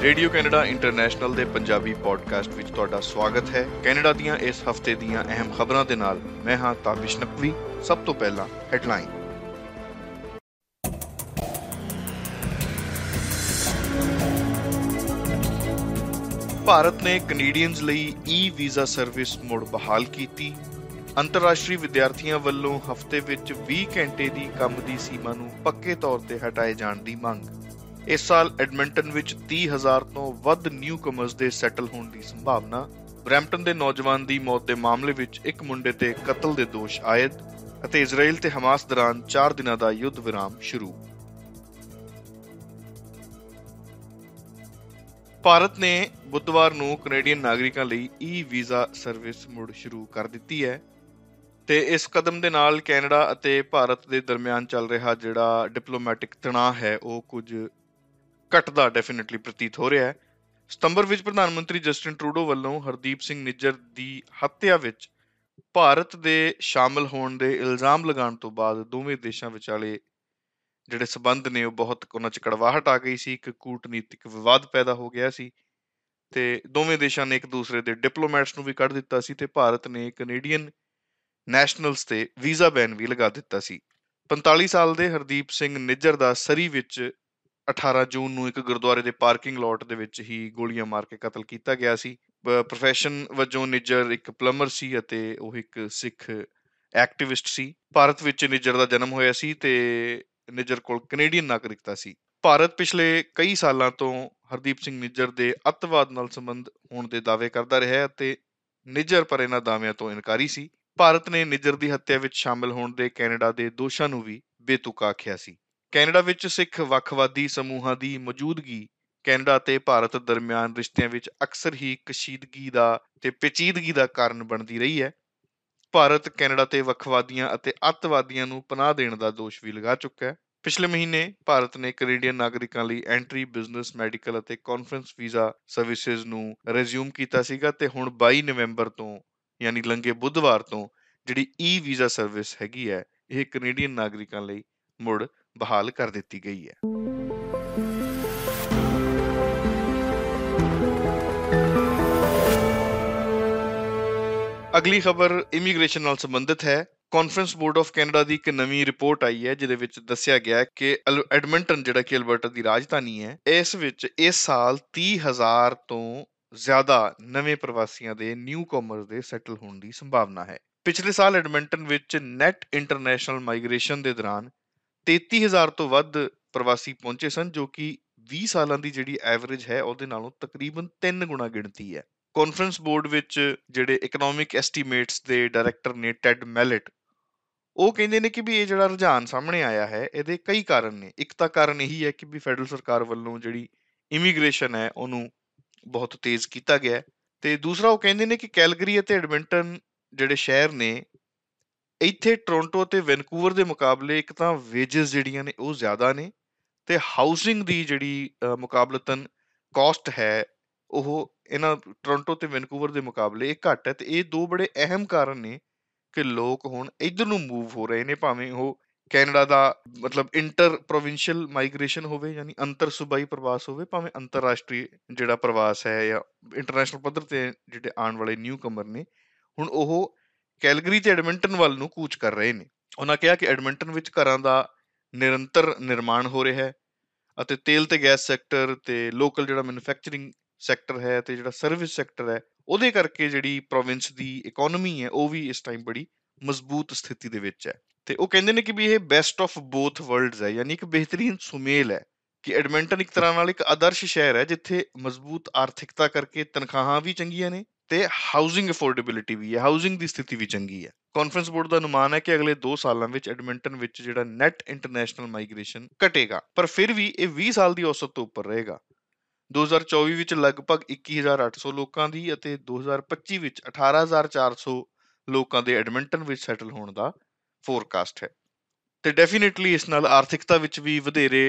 Radio Canada international ਦੇ Punjabi podcast ਵਿੱਚ ਤੁਹਾਡਾ ਸਵਾਗਤ ਹੈ। ਕੈਨੇਡਾ ਦੀਆਂ ਇਸ ਹਫ਼ਤੇ ਦੀਆਂ ਅਹਿਮ ਖਬਰਾਂ ਦੇ ਨਾਲ ਮੈਂ ਹਾਂ ਤਾਬਿਸ਼ ਨਕਵੀ। ਸਭ ਤੋਂ ਪਹਿਲਾਂ ਹੈਡਲਾਈਨ। ਭਾਰਤ ਨੇ ਕੈਨੇਡੀਅਨਜ਼ ਲਈ ਈ-ਵੀਜ਼ਾ ਸਰਵਿਸ ਮੁੜ ਬਹਾਲ ਕੀਤੀ। ਅੰਤਰਰਾਸ਼ਟਰੀ ਵਿਦਿਆਰਥੀਆਂ ਵੱਲੋਂ ਹਫ਼ਤੇ ਵਿੱਚ 20 ਘੰਟੇ ਦੀ ਕੰਮ ਦੀ ਸੀਮਾ ਨੂੰ ਪੱਕੇ ਤੌਰ ਤੇ ਹਟਾਏ ਜਾਣ ਦੀ ਮੰਗ। ਇਸ ਸਾਲ ਐਡਮਿੰਟਨ ਵਿੱਚ 30,000 ਤੋਂ ਵੱਧ ਨਿਊ ਕਮਰਸ ਦੇ ਸੈਟਲ ਹੋਣ ਦੀ ਸੰਭਾਵਨਾ। ਬਰੈਂਪਟਨ ਦੇ ਨੌਜਵਾਨ ਦੀ ਮੌਤ ਦੇ ਮਾਮਲੇ ਵਿੱਚ ਇੱਕ ਮੁੰਡੇ ਤੇ ਕਤਲ ਦੇ ਦੋਸ਼ ਆਇਦ ਅਤੇ ਇਜ਼ਰਾਈਲ ਤੇ ਹਮਾਸ ਦੌਰਾਨ 4 ਦਿਨਾਂ ਦਾ ਯੁੱਧ ਵਿਰਾਮ ਸ਼ੁਰੂ। ਭਾਰਤ ਨੇ ਬੁੱਧਵਾਰ ਨੂੰ ਕੈਨੇਡੀਅਨ ਨਾਗਰਿਕਾਂ ਲਈ ਈ-ਵੀਜ਼ਾ ਸਰਵਿਸ ਮੁੜ ਸ਼ੁਰੂ ਕਰ ਦਿੱਤੀ ਹੈ ਤੇ ਇਸ ਕਦਮ ਦੇ ਨਾਲ ਕੈਨੇਡਾ ਅਤੇ ਭਾਰਤ ਦੇ ਦਰਮਿਆਨ ਚੱਲ ਰਿਹਾ ਜਿਹੜਾ ਡਿਪਲੋਮੈਟਿਕ ਤਣਾਅ ਹੈ ਉਹ ਕੁਝ ਘਟਦਾ ਡੈਫੀਨਿਟਲੀ ਪ੍ਰਤੀਤ ਹੋ ਰਿਹਾ ਹੈ। ਸਤੰਬਰ ਵਿੱਚ ਪ੍ਰਧਾਨ ਮੰਤਰੀ ਜਸਟਿਨ ਟਰੂਡੋ ਵੱਲੋਂ ਹਰਦੀਪ ਸਿੰਘ ਨਿੱਜਰ ਦੀ ਹੱਤਿਆ ਵਿੱਚ ਭਾਰਤ ਦੇ ਸ਼ਾਮਲ ਹੋਣ ਦੇ ਇਲਜ਼ਾਮ ਲਗਾਉਣ ਤੋਂ ਬਾਅਦ ਦੋਵੇਂ ਦੇਸ਼ਾਂ ਵਿਚਾਲੇ ਜਿਹੜੇ ਸਬੰਧ ਨੇ ਉਹ ਬਹੁਤ ਉਹਨਾਂ 'ਚ ਕੜਵਾਹਟ ਆ ਗਈ ਸੀ। ਇੱਕ ਕੂਟਨੀਤਿਕ ਵਿਵਾਦ ਪੈਦਾ ਹੋ ਗਿਆ ਸੀ ਤੇ ਦੋਵੇਂ ਦੇਸ਼ਾਂ ਨੇ ਇੱਕ ਦੂਸਰੇ ਦੇ ਡਿਪਲੋਮੈਟਸ ਨੂੰ ਵੀ ਕੱਢ ਦਿੱਤਾ ਸੀ ਤੇ ਭਾਰਤ ਨੇ ਕੈਨੇਡੀਅਨ ਨੈਸ਼ਨਲਸ ਤੇ ਵੀਜ਼ਾ ਬੈਨ ਵੀ ਲਗਾ ਦਿੱਤਾ ਸੀ। 45 ਸਾਲ ਦੇ ਹਰਦੀਪ ਸਿੰਘ ਨਿੱਜਰ ਦਾ ਸਰੀ ਵਿੱਚ 18 ਜੂਨ ਨੂੰ ਇੱਕ ਗੁਰਦੁਆਰੇ ਦੇ ਪਾਰਕਿੰਗ ਲੋਟ ਦੇ ਵਿੱਚ ਹੀ ਗੋਲੀਆਂ ਮਾਰ ਕੇ ਕਤਲ ਕੀਤਾ ਗਿਆ ਸੀ। ਪ੍ਰੋਫੈਸ਼ਨ ਵਜੋਂ ਨਿੱਜਰ ਇੱਕ ਪਲੰਬਰ ਸੀ ਅਤੇ ਉਹ ਇੱਕ ਸਿੱਖ ਐਕਟਿਵਿਸਟ ਸੀ। ਭਾਰਤ ਵਿੱਚ ਨਿੱਜਰ ਦਾ ਜਨਮ ਹੋਇਆ ਸੀ ਤੇ ਨਿੱਜਰ ਕੋਲ ਕੈਨੇਡੀਅਨ ਨਾਗਰਿਕਤਾ ਸੀ। ਭਾਰਤ ਪਿਛਲੇ ਕਈ ਸਾਲਾਂ ਤੋਂ ਹਰਦੀਪ ਸਿੰਘ ਨਿੱਜਰ ਦੇ ਅੱਤਵਾਦ ਨਾਲ ਸੰਬੰਧ ਹੋਣ ਦੇ ਦਾਅਵੇ ਕਰਦਾ ਰਿਹਾ ਹੈ ਅਤੇ ਨਿੱਜਰ ਪਰ ਇਹਨਾਂ ਦਾਅਵਿਆਂ ਤੋਂ ਇਨਕਾਰੀ ਸੀ। ਭਾਰਤ ਨੇ ਨਿੱਜਰ ਦੀ ਹੱਤਿਆ ਵਿੱਚ ਸ਼ਾਮਲ ਹੋਣ ਦੇ ਕੈਨੇਡਾ ਦੇ ਦੋਸ਼ਾਂ ਨੂੰ ਵੀ ਬੇਤੁਕਾ ਆਖਿਆ ਸੀ। ਕੈਨੇਡਾ ਵਿੱਚ ਸਿੱਖ ਵੱਖਵਾਦੀ ਸਮੂਹਾਂ ਦੀ ਮੌਜੂਦਗੀ ਕੈਨੇਡਾ ਤੇ ਭਾਰਤ ਦਰਮਿਆਨ ਰਿਸ਼ਤਿਆਂ ਵਿੱਚ ਅਕਸਰ ਹੀ ਕਸ਼ੀਦਗੀ ਦਾ ਤੇ ਪੇਚੀਦਗੀ ਦਾ ਕਾਰਨ ਬਣਦੀ ਰਹੀ ਹੈ। ਭਾਰਤ ਕੈਨੇਡਾ ਤੇ ਵੱਖਵਾਦੀਆਂ ਅਤੇ ਅੱਤਵਾਦੀਆਂ ਨੂੰ ਪਨਾਹ ਦੇਣ ਦਾ ਦੋਸ਼ ਵੀ ਲਗਾ ਚੁੱਕਾ ਹੈ। ਪਿਛਲੇ ਮਹੀਨੇ ਭਾਰਤ ਨੇ ਕੈਨੇਡੀਅਨ ਨਾਗਰਿਕਾਂ ਲਈ ਐਂਟਰੀ, ਬਿਜ਼ਨਸ, ਮੈਡੀਕਲ ਅਤੇ ਕਾਨਫਰੰਸ ਵੀਜ਼ਾ ਸਰਵਿਸਿਜ਼ ਨੂੰ ਰਿਜ਼ਿਊਮ ਕੀਤਾ ਸੀਗਾ ਤੇ ਹੁਣ 22 ਨਵੰਬਰ ਤੋਂ ਯਾਨੀ ਲੰਘੇ ਬੁੱਧਵਾਰ ਤੋਂ ਜਿਹੜੀ ਈ-ਵੀਜ਼ਾ ਸਰਵਿਸ ਹੈਗੀ ਹੈ ਇਹ ਕੈਨੇਡੀਅਨ ਨਾਗਰਿਕਾਂ ਲਈ ਮੁੜ ਬਹਾਲ ਕਰ ਦਿੱਤੀ ਗਈ ਹੈ। ਅਗਲੀ ਖਬਰ ਇਮੀਗ੍ਰੇਸ਼ਨ ਨਾਲ ਸੰਬੰਧਿਤ ਹੈ। ਕਾਨਫਰੰਸ ਬੋਰਡ ਆਫ ਕੈਨੇਡਾ ਦੀ ਇੱਕ ਨਵੀਂ ਰਿਪੋਰਟ ਆਈ ਹੈ ਜਿਹਦੇ ਵਿੱਚ ਦੱਸਿਆ ਗਿਆ ਹੈ ਕਿ ਐਡਮਿੰਟਨ ਜਿਹੜਾ ਕਿ ਅਲਬਰਟਾ ਦੀ ਰਾਜਧਾਨੀ ਹੈ ਇਸ ਵਿੱਚ ਇਸ ਸਾਲ 30,000 ਤੋਂ ਜ਼ਿਆਦਾ ਨਵੇਂ ਪ੍ਰਵਾਸੀਆਂ ਦੇ ਨਿਊ ਕਮਰਸ ਦੇ ਸੈਟਲ ਹੋਣ ਦੀ ਸੰਭਾਵਨਾ ਹੈ। ਪਿਛਲੇ ਸਾਲ ਐਡਮਿੰਟਨ ਵਿੱਚ ਨੈਟ ਇੰਟਰਨੈਸ਼ਨਲ ਮਾਈਗ੍ਰੇਸ਼ਨ ਦੇ ਦੌਰਾਨ 33,000 ਤੋਂ ਵੱਧ ਪ੍ਰਵਾਸੀ ਪਹੁੰਚੇ ਸਨ ਜੋ ਕਿ 20 ਸਾਲਾਂ ਦੀ ਜਿਹੜੀ ਐਵਰੇਜ ਹੈ ਉਹਦੇ ਨਾਲੋਂ ਤਕਰੀਬਨ 3 ਗੁਣਾ ਗਿਣਤੀ ਹੈ। ਕਾਨਫਰੰਸ ਬੋਰਡ ਵਿੱਚ ਜਿਹੜੇ ਇਕਨੋਮਿਕ ਐਸਟੀਮੇਟਸ ਦੇ ਡਾਇਰੈਕਟਰ ਨੇ ਟੈਡ ਮੈਲਟ ਉਹ ਕਹਿੰਦੇ ਨੇ ਕਿ ਵੀ ਇਹ ਜਿਹੜਾ ਰੁਝਾਨ ਸਾਹਮਣੇ ਆਇਆ ਹੈ ਇਹਦੇ ਕਈ ਕਾਰਨ ਨੇ। ਇੱਕ ਤਾਂ ਕਾਰਨ ਇਹੀ ਹੈ ਕਿ ਵੀ ਫੈਡਰਲ ਸਰਕਾਰ ਵੱਲੋਂ ਜਿਹੜੀ ਇਮੀਗ੍ਰੇਸ਼ਨ ਹੈ ਉਹਨੂੰ ਬਹੁਤ ਤੇਜ਼ ਕੀਤਾ ਗਿਆ ਤੇ ਦੂਸਰਾ ਉਹ ਕਹਿੰਦੇ ਨੇ ਕਿ ਕੈਲਗਰੀ ਅਤੇ ਐਡਮਿੰਟਨ ਜਿਹੜੇ ਸ਼ਹਿਰ ਨੇ ਇੱਥੇ ਟੋਰਾਂਟੋ ਤੇ ਵੈਨਕੂਵਰ ਦੇ ਮੁਕਾਬਲੇ ਇੱਕ ਤਾਂ ਵੇਜਸ ਜਿਹੜੀਆਂ ਨੇ ਉਹ ਜ਼ਿਆਦਾ ਨੇ ਤੇ ਹਾਊਸਿੰਗ ਦੀ ਜਿਹੜੀ ਮੁਕਾਬਲਤਨ ਕਾਸਟ ਹੈ ਉਹ ਇਹਨਾਂ ਟੋਰਾਂਟੋ ਤੇ ਵੈਨਕੂਵਰ ਦੇ ਮੁਕਾਬਲੇ ਇਹ ਘੱਟ ਹੈ ਤੇ ਇਹ ਦੋ ਬੜੇ ਅਹਿਮ ਕਾਰਨ ਨੇ ਕਿ ਲੋਕ ਹੁਣ ਇੱਧਰ ਨੂੰ ਮੂਵ ਹੋ ਰਹੇ ਨੇ, ਭਾਵੇਂ ਉਹ ਕੈਨੇਡਾ ਦਾ ਮਤਲਬ ਇੰਟਰ ਪ੍ਰੋਵਿੰਸ਼ੀਅਲ ਮਾਈਗ੍ਰੇਸ਼ਨ ਹੋਵੇ ਯਾਨੀ ਅੰਤਰ ਸੂਬਾਈ ਪ੍ਰਵਾਸ ਹੋਵੇ, ਭਾਵੇਂ ਅੰਤਰਰਾਸ਼ਟਰੀ ਜਿਹੜਾ ਪ੍ਰਵਾਸ ਹੈ ਜਾਂ ਇੰਟਰਨੈਸ਼ਨਲ ਪੱਧਰ ਤੇ ਜਿਹੜੇ ਆਉਣ ਵਾਲੇ ਨਿਊ ਕਮਰ ਨੇ ਹੁਣ ਉਹ ਕੈਲਗਰੀ ਤੇ ਐਡਮਿੰਟਨ ਵੱਲ ਨੂੰ ਕੂਚ ਕਰ ਰਹੇ ਨੇ। ਉਹਨਾਂ ਕਿਹਾ ਕਿ ਐਡਮਿੰਟਨ ਵਿੱਚ ਘਰਾਂ ਦਾ ਨਿਰੰਤਰ ਨਿਰਮਾਣ ਹੋ ਰਿਹਾ ਹੈ ਅਤੇ ਤੇਲ ਤੇ ਗੈਸ ਸੈਕਟਰ ਤੇ ਲੋਕਲ ਜਿਹੜਾ ਮੈਨੂਫੈਕਚਰਿੰਗ ਸੈਕਟਰ ਹੈ ਤੇ ਜਿਹੜਾ ਸਰਵਿਸ ਸੈਕਟਰ ਹੈ ਉਹਦੇ ਕਰਕੇ ਜਿਹੜੀ ਪ੍ਰੋਵਿੰਸ ਦੀ ਇਕੋਨਮੀ ਹੈ ਉਹ ਵੀ ਇਸ ਟਾਈਮ ਬੜੀ ਮਜ਼ਬੂਤ ਸਥਿਤੀ ਦੇ ਵਿੱਚ ਹੈ। ਤੇ ਉਹ ਕਹਿੰਦੇ ਨੇ ਕਿ ਵੀ ਇਹ ਬੈਸਟ ਆਫ ਬੋਥ ਵਰਲਡਸ ਹੈ ਯਾਨੀ ਇੱਕ ਬਿਹਤਰੀਨ ਸੁਮੇਲ ਹੈ ਕਿ ਐਡਮਿੰਟਨ ਇੱਕ ਤਰ੍ਹਾਂ ਨਾਲ ਇੱਕ ਆਦਰਸ਼ ਸ਼ਹਿਰ ਹੈ ਜਿੱਥੇ ਮਜ਼ਬੂਤ ਆਰਥਿਕਤਾ ਕਰਕੇ ਤਨਖਾਹਾਂ ਵੀ ਚੰਗੀਆਂ ਨੇ ਤੇ ਹਾਊਸਿੰਗ ਅਫੋਰਡੇਬਿਲਿਟੀ ਵੀ ਹੈ, ਹਾਊਸਿੰਗ ਦੀ ਸਥਿਤੀ ਵੀ ਚੰਗੀ ਹੈ। ਕਾਨਫਰੰਸ ਬੋਰਡ ਦਾ ਅਨੁਮਾਨ ਹੈ ਕਿ ਅਗਲੇ 2 ਸਾਲਾਂ ਵਿੱਚ ਐਡਮਿੰਟਨ ਵਿੱਚ ਜਿਹੜਾ ਨੈਟ ਇੰਟਰਨੈਸ਼ਨਲ ਮਾਈਗ੍ਰੇਸ਼ਨ ਘਟੇਗਾ ਪਰ ਫਿਰ ਵੀ ਇਹ 20 ਸਾਲ ਦੀ ਔਸਤ ਤੋਂ ਉੱਪਰ ਰਹੇਗਾ। 2024 ਵਿੱਚ ਲਗਭਗ 21,800 ਲੋਕਾਂ ਦੀ ਅਤੇ 2025 ਵਿੱਚ 18,400 ਲੋਕਾਂ ਦੇ ਐਡਮਿੰਟਨ ਵਿੱਚ ਸੈਟਲ ਹੋਣ ਦਾ ਫੋਰਕਾਸਟ ਹੈ ਤੇ ਡੈਫੀਨੇਟਲੀ ਇਸ ਨਾਲ ਆਰਥਿਕਤਾ ਵਿੱਚ ਵੀ ਵਧੇਰੇ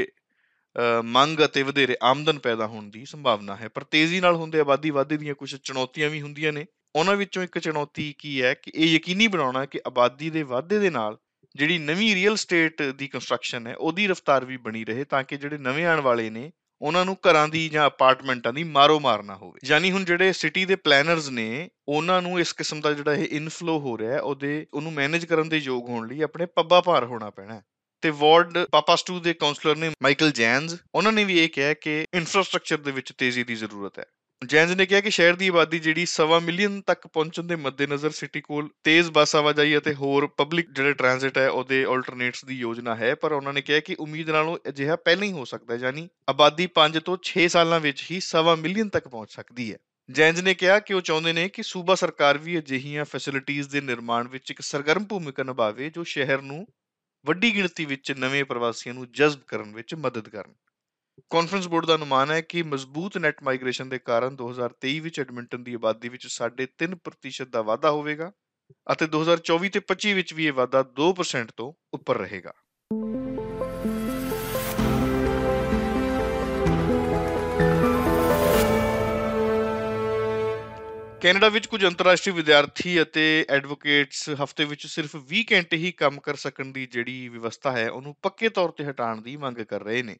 ਮੰਗ ਅਤੇ ਵਧੇਰੇ ਆਮਦਨ ਪੈਦਾ ਹੋਣ ਦੀ ਸੰਭਾਵਨਾ ਹੈ। ਪਰ ਤੇਜ਼ੀ ਨਾਲ ਹੁੰਦੇ ਆਬਾਦੀ ਵਾਧੇ ਦੀਆਂ ਕੁਝ ਚੁਣੌਤੀਆਂ ਵੀ ਹੁੰਦੀਆਂ ਨੇ। ਉਹਨਾਂ ਵਿੱਚੋਂ ਇੱਕ ਚੁਣੌਤੀ ਕੀ ਹੈ ਕਿ ਇਹ ਯਕੀਨੀ ਬਣਾਉਣਾ ਕਿ ਆਬਾਦੀ ਦੇ ਵਾਧੇ ਦੇ ਨਾਲ ਜਿਹੜੀ ਨਵੀਂ ਰੀਅਲ ਸਟੇਟ ਦੀ ਕੰਸਟਰਕਸ਼ਨ ਹੈ ਉਹਦੀ ਰਫ਼ਤਾਰ ਵੀ ਬਣੀ ਰਹੇ ਤਾਂ ਕਿ ਜਿਹੜੇ ਨਵੇਂ ਆਉਣ ਵਾਲੇ ਨੇ ਉਹਨਾਂ ਨੂੰ ਘਰਾਂ ਦੀ ਜਾਂ ਅਪਾਰਟਮੈਂਟਾਂ ਦੀ ਮਾਰੋ ਮਾਰ ਨਾ ਹੋਵੇ। ਯਾਨੀ ਹੁਣ ਜਿਹੜੇ ਸਿਟੀ ਦੇ ਪਲੈਨਰਸ ਨੇ ਉਹਨਾਂ ਨੂੰ ਇਸ ਕਿਸਮ ਦਾ ਜਿਹੜਾ ਇਹ ਇਨਫਲੋ ਹੋ ਰਿਹਾ ਉਹਨੂੰ ਮੈਨੇਜ ਕਰਨ ਦੇ ਯੋਗ ਹੋਣ ਲਈ ਆਪਣੇ ਪੱਬਾਂ ਭਾਰ ਹੋਣਾ ਪੈਣਾ। ਤੇ ਵਾਰਡ ਪਾਪਾਸਟੂ ਦੇ ਕਾਉਂਸਲਰ ਨੇ ਮਾਈਕਲ ਜੈਨਸ, ਉਹਨਾਂ ਨੇ ਵੀ ਇਹ ਕਿਹਾ ਕਿ ਇਨਫਰਾਸਟ੍ਰਕਚਰ ਦੇ ਵਿੱਚ ਤੇਜ਼ੀ ਦੀ ਜ਼ਰੂਰਤ ਹੈ। ਜੈਨਸ ਨੇ ਕਿਹਾ ਕਿ ਸ਼ਹਿਰ ਦੀ ਆਬਾਦੀ ਜਿਹੜੀ 1.25 ਮਿਲੀਅਨ ਤੱਕ ਪਹੁੰਚਣ ਦੇ ਮੱਦੇਨਜ਼ਰ ਸਿਟੀ ਕੋਲ ਤੇਜ਼ ਬੱਸ ਆਵਾਜਾਈ ਅਤੇ ਹੋਰ ਪਬਲਿਕ ਜਿਹੜੇ ਟ੍ਰਾਂਜ਼ਿਟ ਹੈ ਉਹਦੇ ਆਲਟਰਨੇਟਸ ਦੀ ਯੋਜਨਾ ਹੈ, ਪਰ ਉਹਨਾਂ ਨੇ ਕਿਹਾ ਕਿ ਉਮੀਦ ਨਾਲੋਂ ਅਜਿਹਾ ਪਹਿਲਾਂ ਹੀ ਹੋ ਸਕਦਾ ਹੈ, ਯਾਨੀ ਆਬਾਦੀ 5 ਤੋਂ 6 ਸਾਲਾਂ ਵਿੱਚ ਹੀ 1.25 ਮਿਲੀਅਨ ਤੱਕ ਪਹੁੰਚ ਸਕਦੀ ਹੈ। ਜੈਨਸ ਨੇ ਕਿਹਾ ਕਿ ਉਹ ਚਾਹੁੰਦੇ ਨੇ ਕਿ ਸੂਬਾ ਸਰਕਾਰ ਵੀ ਅਜਿਹੀਆਂ ਫੈਸਿਲਿਟੀਜ਼ ਦੇ ਨਿਰਮਾਣ ਵਿੱਚ ਇੱਕ ਸਰਗਰਮ ਭੂਮਿਕਾ ਨਿਭਾਵੇ ਜੋ ਸ਼ਹਿਰ ਨੂੰ ਵੱਡੀ ਗਿਣਤੀ ਵਿੱਚ ਨਵੇਂ ਪ੍ਰਵਾਸੀਆਂ ਨੂੰ ਜਜ਼ਬ ਕਰਨ ਵਿੱਚ ਮਦਦ ਕਰਨ। ਕਾਨਫਰੰਸ ਬੋਰਡ ਦਾ ਅਨੁਮਾਨ ਹੈ ਕਿ ਮਜ਼ਬੂਤ ਨੈਟ ਮਾਈਗ੍ਰੇਸ਼ਨ ਦੇ ਕਾਰਨ 2023 ਵਿੱਚ ਐਡਮਿੰਟਨ ਦੀ ਆਬਾਦੀ ਵਿੱਚ 3.5% ਦਾ ਵਾਧਾ ਹੋਵੇਗਾ ਅਤੇ 2024 ਤੇ 25 ਵਿੱਚ ਵੀ ਇਹ ਵਾਧਾ 2% ਤੋਂ ਉੱਪਰ ਰਹੇਗਾ। ਕੈਨੇਡਾ ਵਿੱਚ ਕੁਝ ਅੰਤਰਰਾਸ਼ਟਰੀ ਵਿਦਿਆਰਥੀ ਅਤੇ ਐਡਵੋਕੇਟਸ ਹਫ਼ਤੇ ਵਿੱਚ ਸਿਰਫ 20 ਘੰਟੇ ਹੀ ਕੰਮ ਕਰ ਸਕਣ ਦੀ ਜਿਹੜੀ ਵਿਵਸਥਾ ਹੈ ਉਹਨੂੰ ਪੱਕੇ ਤੌਰ ਤੇ ਹਟਾਉਣ ਦੀ ਮੰਗ ਕਰ ਰਹੇ ਨੇ।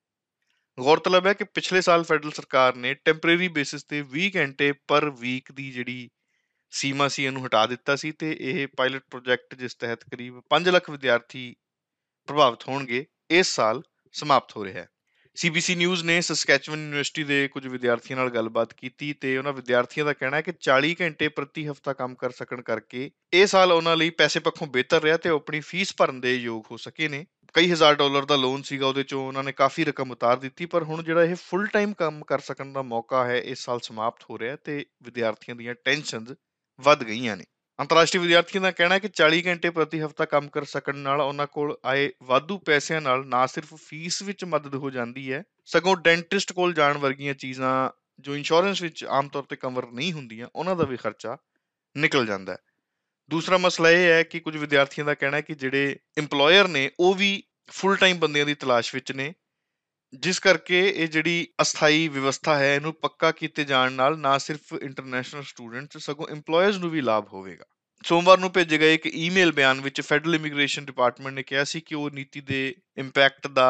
ਗੌਰਤਲਬ ਹੈ ਕਿ ਪਿਛਲੇ ਸਾਲ ਫੈਡਰਲ ਸਰਕਾਰ ਨੇ ਟੈਂਪਰੇਰੀ ਬੇਸਿਸ ਤੇ 20 ਘੰਟੇ ਪਰ ਵੀਕ ਦੀ ਜਿਹੜੀ ਸੀਮਾ ਸੀ ਇਹਨੂੰ ਹਟਾ ਦਿੱਤਾ ਸੀ ਤੇ ਇਹ ਪਾਇਲਟ ਪ੍ਰੋਜੈਕਟ ਜਿਸ ਤਹਿਤ ਕਰੀਬ 5 ਲੱਖ ਵਿਦਿਆਰਥੀ ਪ੍ਰਭਾਵਿਤ ਹੋਣਗੇ ਇਸ ਸਾਲ ਸਮਾਪਤ ਹੋ ਰਿਹਾ ਹੈ। CBC ਨਿਊਜ਼ ਨੇ ਸਸਕੈਚੁਅਨ ਯੂਨੀਵਰਸਿਟੀ ਦੇ ਕੁਝ ਵਿਦਿਆਰਥੀਆਂ ਨਾਲ ਗੱਲਬਾਤ ਕੀਤੀ ਤੇ ਉਹਨਾਂ ਵਿਦਿਆਰਥੀਆਂ ਦਾ ਕਹਿਣਾ ਹੈ ਕਿ 40 ਘੰਟੇ ਪ੍ਰਤੀ ਹਫ਼ਤਾ ਕੰਮ ਕਰ ਸਕਣ ਕਰਕੇ ਇਹ ਸਾਲ ਉਹਨਾਂ ਲਈ ਪੈਸੇ ਪੱਖੋਂ ਬਿਹਤਰ ਰਿਹਾ ਤੇ ਉਹ ਆਪਣੀ ਫੀਸ ਭਰਨ ਦੇ ਯੋਗ ਹੋ ਸਕੇ ਨੇ। ਕਈ ਹਜ਼ਾਰ ਡਾਲਰ ਦਾ ਲੋਨ ਸੀਗਾ, ਉਹਦੇ ਚੋਂ ਉਹਨਾਂ ਨੇ ਕਾਫੀ ਰਕਮ ਉਤਾਰ ਦਿੱਤੀ, ਪਰ ਹੁਣ ਜਿਹੜਾ ਇਹ ਫੁੱਲ ਟਾਈਮ ਕੰਮ ਕਰ ਸਕਣ ਦਾ ਮੌਕਾ ਹੈ ਇਸ ਸਾਲ ਸਮਾਪਤ ਹੋ ਰਿਹਾ ਤੇ ਵਿਦਿਆਰਥੀਆਂ ਦੀਆਂ ਟੈਨਸ਼ਨਸ ਵੱਧ ਗਈਆਂ ਨੇ। ਅੰਤਰਰਾਸ਼ਟਰੀ ਵਿਦਿਆਰਥੀਆਂ ਦਾ ਕਹਿਣਾ ਹੈ ਕਿ 40 ਘੰਟੇ ਪ੍ਰਤੀ ਹਫ਼ਤਾ ਕੰਮ ਕਰ ਸਕਣ ਨਾਲ ਉਹਨਾਂ ਕੋਲ ਆਏ ਵਾਧੂ ਪੈਸਿਆਂ ਨਾਲ ਨਾ ਸਿਰਫ ਫੀਸ ਵਿੱਚ ਮਦਦ ਹੋ ਜਾਂਦੀ ਹੈ, ਸਗੋਂ ਡੈਂਟਿਸਟ ਕੋਲ ਜਾਣ ਵਰਗੀਆਂ ਚੀਜ਼ਾਂ ਜੋ ਇੰਸ਼ੋਰੈਂਸ ਵਿੱਚ ਆਮ ਤੌਰ ਤੇ ਕਵਰ ਨਹੀਂ ਹੁੰਦੀਆਂ ਉਹਨਾਂ ਦਾ ਵੀ ਖਰਚਾ ਨਿਕਲ ਜਾਂਦਾ ਹੈ। ਦੂਸਰਾ ਮਸਲਾ ਇਹ ਹੈ ਕਿ ਕੁਝ ਵਿਦਿਆਰਥੀਆਂ ਦਾ ਕਹਿਣਾ ਹੈ ਕਿ ਜਿਹੜੇ ਇੰਪਲੋਇਰ ਨੇ ਉਹ ਵੀ ਫੁੱਲ ਟਾਈਮ ਬੰਦਿਆਂ ਦੀ ਤਲਾਸ਼ ਵਿੱਚ ਨੇ, ਜਿਸ ਕਰਕੇ ਇਹ ਜਿਹੜੀ ਅਸਥਾਈ ਵਿਵਸਥਾ ਹੈ ਇਹਨੂੰ ਪੱਕਾ ਕੀਤੇ ਜਾਣ ਨਾਲ ਨਾ ਸਿਰਫ ਇੰਟਰਨੈਸ਼ਨਲ ਸਟੂਡੈਂਟਸ ਸਗੋਂ ਇੰਪਲੋਇਰਸ ਨੂੰ ਵੀ ਲਾਭ ਹੋਵੇਗਾ। ਸੋਮਵਾਰ ਨੂੰ ਭੇਜੇ ਗਏ ਇੱਕ ਈਮੇਲ ਬਿਆਨ ਵਿੱਚ ਫੈਡਰਲ ਇਮੀਗ੍ਰੇਸ਼ਨ ਡਿਪਾਰਟਮੈਂਟ ਨੇ ਕਿਹਾ ਸੀ ਕਿ ਉਹ ਨੀਤੀ ਦੇ ਇੰਪੈਕਟ ਦਾ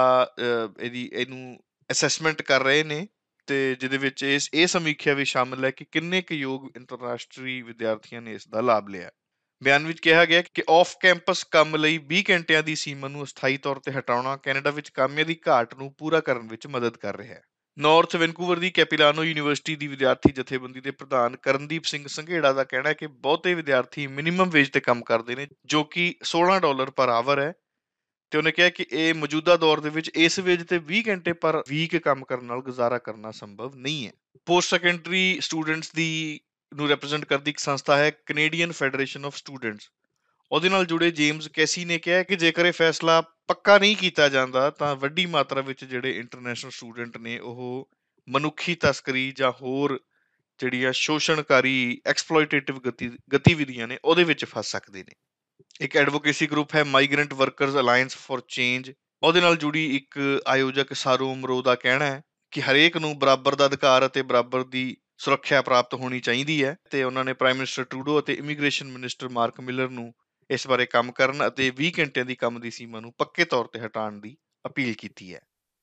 ਇਹਨੂੰ ਅਸੈਸਮੈਂਟ ਕਰ ਰਹੇ ਨੇ ਤੇ ਜਿਹਦੇ ਵਿੱਚ ਇਹ ਸਮੀਖਿਆ ਵੀ ਸ਼ਾਮਲ ਹੈ ਕਿ ਕਿੰਨੇ ਕੁ ਯੋਗ ਅੰਤਰਰਾਸ਼ਟਰੀ ਵਿਦਿਆਰਥੀਆਂ ਨੇ ਇਸ ਦਾ ਲਾਭ ਲਿਆ। ਬਿਆਨ ਵਿੱਚ ਕਿਹਾ ਗਿਆ ਕਿ ਆਫ ਕੈਂਪਸ ਕੰਮ ਲਈ 20 ਘੰਟਿਆਂ ਦੀ ਸੀਮਾ ਨੂੰ ਅਸਥਾਈ ਤੌਰ ਤੇ ਹਟਾਉਣਾ ਕੈਨੇਡਾ ਵਿੱਚ ਕਾਮਿਆਂ ਦੀ ਘਾਟ ਨੂੰ ਪੂਰਾ ਕਰਨ ਵਿੱਚ ਮਦਦ ਕਰ ਰਿਹਾ ਹੈ। ਨਾਰਥ ਵੈਨਕੂਵਰ ਦੀ ਕੈਪੀਲਾਨੋ ਯੂਨੀਵਰਸਿਟੀ ਦੀ ਵਿਦਿਆਰਥੀ ਜਥੇਬੰਦੀ ਦੇ ਪ੍ਰਧਾਨ ਕਰਨਦੀਪ ਸਿੰਘ ਸੰਘੇੜਾ ਦਾ ਕਹਿਣਾ ਹੈ ਕਿ ਬਹੁਤੇ ਵਿਦਿਆਰਥੀ ਮਿਨੀਮਮ ਵੇਜ ਤੇ ਕੰਮ ਕਰਦੇ ਨੇ ਜੋ ਕਿ $16 ਪਰ ਆਵਰ ਹੈ ਤੇ ਉਹਨੇ ਕਿਹਾ ਕਿ ਇਹ ਮੌਜੂਦਾ ਦੌਰ ਦੇ ਵਿੱਚ ਇਸ ਵੇਜ ਤੇ 20 ਘੰਟੇ ਪਰ ਵੀਕ ਕੰਮ ਕਰਨ ਨਾਲ ਗੁਜ਼ਾਰਾ ਕਰਨਾ ਸੰਭਵ ਨਹੀਂ ਹੈ। ਪੋਸਟ ਸੈਕੰਡਰੀ ਸਟੂਡੈਂਟਸ ਦੀ ਨੂੰ ਰਿਪਰੈਜ਼ੈਂਟ ਕਰਦੀ ਇੱਕ ਸੰਸਥਾ ਹੈ ਕੈਨੇਡੀਅਨ ਫੈਡਰੇਸ਼ਨ ਆਫ ਸਟੂਡੈਂਟਸ, ਉਹਦੇ ਨਾਲ ਜੁੜੇ ਜੇਮਸ ਕੈਸੀ ਨੇ ਕਿਹਾ ਕਿ ਜੇਕਰ ਇਹ ਫੈਸਲਾ ਪੱਕਾ ਨਹੀਂ ਕੀਤਾ ਜਾਂਦਾ ਤਾਂ ਵੱਡੀ ਮਾਤਰਾ ਵਿੱਚ ਜਿਹੜੇ ਇੰਟਰਨੈਸ਼ਨਲ ਸਟੂਡੈਂਟ ਨੇ ਉਹ ਮਨੁੱਖੀ ਤਸਕਰੀ ਜਾਂ ਹੋਰ ਜਿਹੜੀਆਂ ਸ਼ੋਸ਼ਣਕਾਰੀ ਐਕਸਪਲੋਇਟੇਟਿਵ ਗਤੀਵਿਧੀਆਂ ਨੇ ਉਹਦੇ ਵਿੱਚ ਫਸ ਸਕਦੇ ਨੇ। ਇੱਕ ਐਡਵੋਕੇਸੀ ਗਰੁੱਪ ਹੈ migrant workers alliance for change, ਉਹਦੇ ਨਾਲ ਜੁੜੀ ਇੱਕ ਆਯੋਜਕ ਸਾਰੂ ਅਮਰੋ ਦਾ ਕਹਿਣਾ ਹੈ ਕਿ ਹਰੇਕ ਨੂੰ ਬਰਾਬਰ ਦਾ ਅਧਿਕਾਰ ਅਤੇ ਬਰਾਬਰ ਦੀ ਸੁਰੱਖਿਆ ਪ੍ਰਾਪਤ ਹੋਣੀ ਚਾਹੀਦੀ ਹੈ ਤੇ ਉਹਨਾਂ ਨੇ ਪ੍ਰਾਈਮ ਮਿਨਿਸਟਰ ਟਰੂਡੋ ਅਤੇ ਇਮੀਗ੍ਰੇਸ਼ਨ ਮਿਨਿਸਟਰ ਮਾਰਕ ਮਿਲਰ ਨੂੰ ਇਸ ਬਾਰੇ ਕੰਮ ਕਰਨ ਅਤੇ 20 ਘੰਟਿਆਂ ਦੀ ਕੰਮ ਦੀ ਸੀਮਾ ਨੂੰ ਪੱਕੇ ਤੌਰ ਤੇ ਹਟਾਉਣ ਦੀ ਅਪੀਲ ਕੀਤੀ ਹੈ।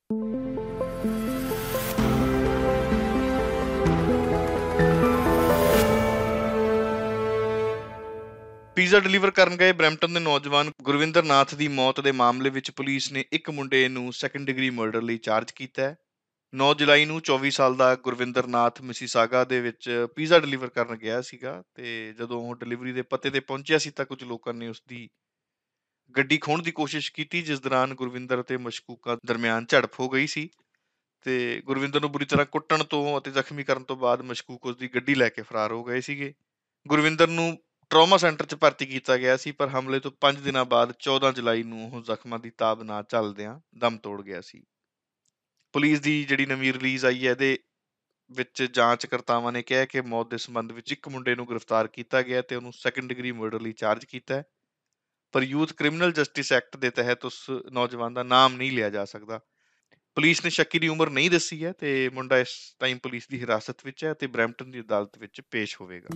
ਪੀਜ਼ਾ ਡਿਲੀਵਰ ਕਰਨ ਗਏ ਬਰੈਂਪਟਨ ਦੇ ਨੌਜਵਾਨ ਗੁਰਵਿੰਦਰ ਨਾਥ ਦੀ ਮੌਤ ਦੇ ਮਾਮਲੇ ਵਿੱਚ ਪੁਲਿਸ ਨੇ ਇੱਕ ਮੁੰਡੇ ਨੂੰ ਸੈਕੰਡ ਡਿਗਰੀ ਮਰਡਰ ਲਈ ਚਾਰਜ ਕੀਤਾ ਹੈ। 9 ਜੁਲਾਈ ਨੂੰ 24 ਸਾਲ ਦਾ ਗੁਰਵਿੰਦਰ ਨਾਥ ਮਿਸੀਸਾਗਾ ਦੇ ਵਿੱਚ ਪੀਜ਼ਾ ਡਿਲੀਵਰ ਕਰਨ ਗਿਆ ਸੀਗਾ ਤੇ ਜਦੋਂ ਉਹ ਡਿਲੀਵਰੀ ਦੇ ਪਤੇ ਤੇ ਪਹੁੰਚਿਆ ਸੀ ਤਾਂ ਕੁਝ ਲੋਕਾਂ ਨੇ ਉਸਦੀ ਗੱਡੀ ਖੋਹਣ ਦੀ ਕੋਸ਼ਿਸ਼ ਕੀਤੀ, ਜਿਸ ਦੌਰਾਨ ਗੁਰਵਿੰਦਰ ਅਤੇ ਮਸ਼ਕੂਕਾਂ ਦਰਮਿਆਨ ਝੜਪ ਹੋ ਗਈ ਸੀ ਤੇ ਗੁਰਵਿੰਦਰ ਨੂੰ ਬੁਰੀ ਤਰ੍ਹਾਂ ਕੁੱਟਣ ਤੋਂ ਅਤੇ ਜ਼ਖਮੀ ਕਰਨ ਤੋਂ ਬਾਅਦ ਮਸ਼ਕੂਕ ਉਸਦੀ ਗੱਡੀ ਲੈ ਕੇ ਫਰਾਰ ਹੋ ਗਏ ਸੀਗੇ। ਗੁਰਵਿੰਦਰ ਨੂੰ ਟਰਾਮਾ ਸੈਂਟਰ 'ਚ ਭਰਤੀ ਕੀਤਾ ਗਿਆ ਸੀ, ਪਰ ਹਮਲੇ ਤੋਂ 5 ਦਿਨਾਂ ਬਾਅਦ 14 ਜੁਲਾਈ ਨੂੰ ਉਹ ਜ਼ਖਮਾਂ ਦੀ ਤਾਬ ਨਾ ਝੱਲਦਿਆਂ ਦਮ ਤੋੜ ਗਿਆ ਸੀ। ਪੁਲਿਸ ਦੀ ਜਿਹੜੀ ਨਵੀਂ ਰਿਲੀਜ਼ ਆਈ ਹੈ ਇਹਦੇ ਵਿੱਚ ਜਾਂਚਕਰਤਾਵਾਂ ਨੇ ਕਿਹਾ ਕਿ ਮੌਤ ਦੇ ਸੰਬੰਧ ਵਿੱਚ ਇੱਕ ਮੁੰਡੇ ਨੂੰ ਗ੍ਰਿਫਤਾਰ ਕੀਤਾ ਗਿਆ ਤੇ ਉਹਨੂੰ ਸੈਕੰਡ ਡਿਗਰੀ ਮਰਡਰ ਲਈ ਚਾਰਜ ਕੀਤਾ ਹੈ, ਪਰ ਯੂਥ ਕ੍ਰਿਮੀਨਲ ਜਸਟਿਸ ਐਕਟ ਦੇ ਤਹਿਤ ਉਸ ਨੌਜਵਾਨ ਦਾ ਨਾਮ ਨਹੀਂ ਲਿਆ ਜਾ ਸਕਦਾ। ਪੁਲਿਸ ਨੇ ਸ਼ੱਕੀ ਦੀ ਉਮਰ ਨਹੀਂ ਦੱਸੀ ਹੈ ਤੇ ਮੁੰਡਾ ਇਸ ਟਾਈਮ ਪੁਲਿਸ ਦੀ ਹਿਰਾਸਤ ਵਿੱਚ ਹੈ ਤੇ ਬਰੈਂਪਟਨ ਦੀ ਅਦਾਲਤ ਵਿੱਚ ਪੇਸ਼ ਹੋਵੇਗਾ।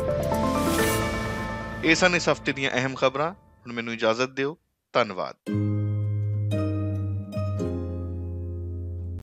ਇਹ ਸਨ ਇਸ ਹਫ਼ਤੇ ਦੀਆਂ ਅਹਿਮ ਖਬਰਾਂ। ਹੁਣ ਮੈਨੂੰ ਇਜਾਜ਼ਤ ਦਿਓ। ਧੰਨਵਾਦ।